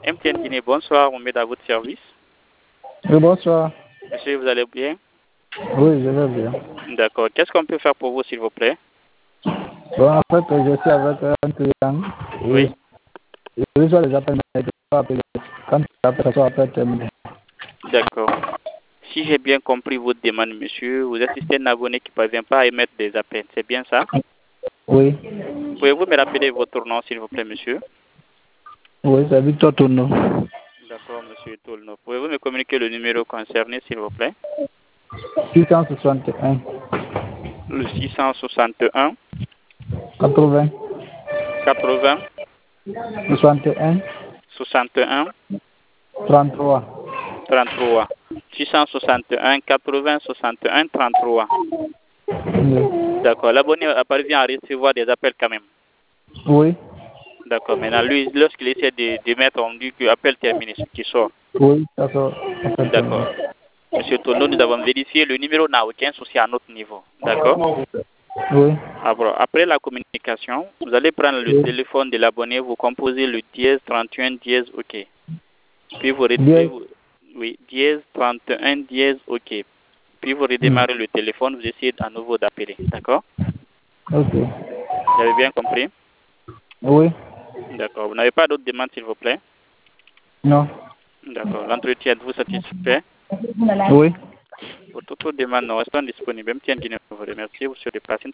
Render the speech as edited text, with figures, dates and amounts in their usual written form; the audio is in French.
MTN Guinée, bonsoir, on met à votre service. Oui, bonsoir. Monsieur, vous allez bien? Oui, je vais bien. D'accord. Qu'est-ce qu'on peut faire pour vous, s'il vous plaît? Bon, en fait, je suis avec un client Oui. et je reçois les appels, mais je ne peux pas appeler. Quand l'appel soit appel terminé. D'accord. Si j'ai bien compris votre demande, monsieur, vous assistez un abonné qui ne parvient pas à émettre des appels. C'est bien ça? Oui. Pouvez-vous me rappeler votre nom, s'il vous plaît, monsieur? Oui, c'est Victor Tourneau. D'accord, monsieur Toulno. Pouvez-vous me communiquer le numéro concerné, s'il vous plaît? 661 Le 661 80 80 61 61 33. 33. 661 80 61 33. Oui. D'accord. L'abonné parvient à recevoir des appels quand même. Oui. D'accord. Maintenant, lui, lorsqu'il essaie de mettre, on dit que appel terminé, ce qui sort. Oui, ça sort. Appel terminé. D'accord. Monsieur Toulno, nous avons vérifié, le numéro n'a aucun souci à notre niveau. D'accord. Oui. Après la communication, vous allez prendre le Oui. téléphone de l'abonné, vous composez le dièse 31 dièse OK. Puis vous, Bien. oui, dièse 31 dièse OK. Puis vous redémarrez le téléphone, vous essayez à nouveau d'appeler. D'accord? Ok. Vous avez bien compris? Oui. D'accord. Vous n'avez pas d'autres demandes, s'il vous plaît? Non. D'accord. L'entretien, êtes-vous satisfait? Oui. Pour toute autre demande, nous restons disponibles. MTN Guinée vous remercie. Vous serez passé